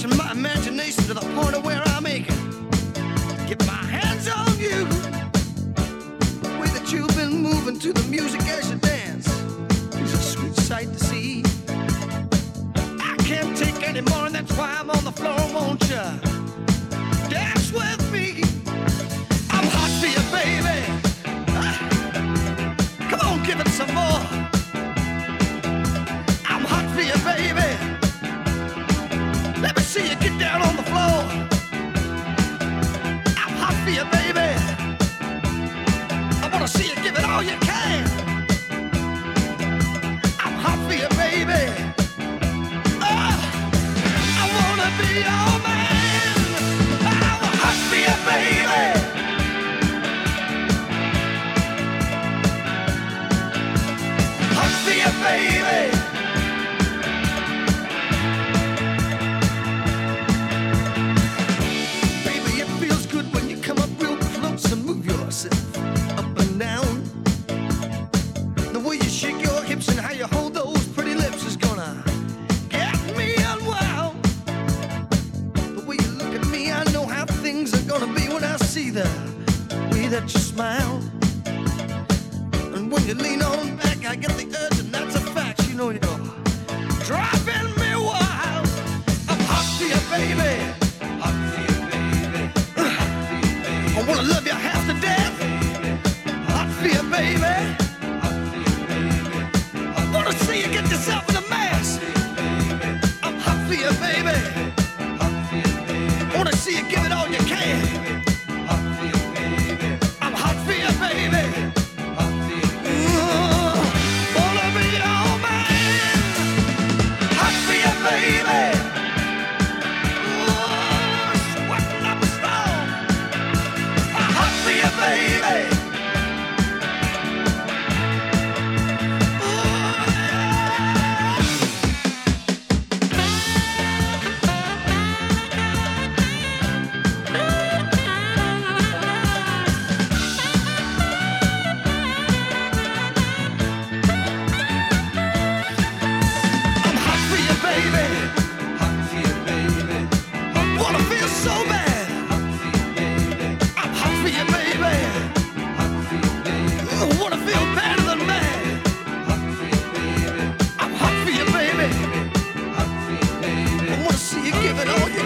pushing my imagination to the point of where I make it. Get my hands on you. The way that you've been moving to the music as you dance is a sweet sight to see. I can't take any more, and that's why I'm on the floor. Won't you dance with me? I'm hot for you, baby. Come on, give it some more. I'm hot for you, baby. Let me see you get down on the floor. I'm hot for you, baby. I wanna see you give it all you can. I'm hot for you, baby. I wanna be your man. I'm hot for you, baby. Hot for you, baby. And move yourself up and down. The way you shake your hips and how you hold those pretty lips is gonna get me unwound. The way you look at me, I know how things are gonna be when I see the way that you smile. And when you lean on back, I get the urge, and that's a fact. You know you're driving me wild. I'm hot for you, baby. Hot for you, baby. I wanna love you half to death. Hot for you, baby. I wanna see you get yourself in a mess. I'm hot for you, baby. I wanna see you give it all you can. I'm hot for you, baby. Wanna be your man. Hot for you, baby. Sweating up a storm. Hot for you, baby. I'm hot for you, baby. Hot for you, baby. I wanna feel so bad. I'm hot for you, baby. I wanna feel better than mad. I'm hot for you, baby. I wanna see you give it all you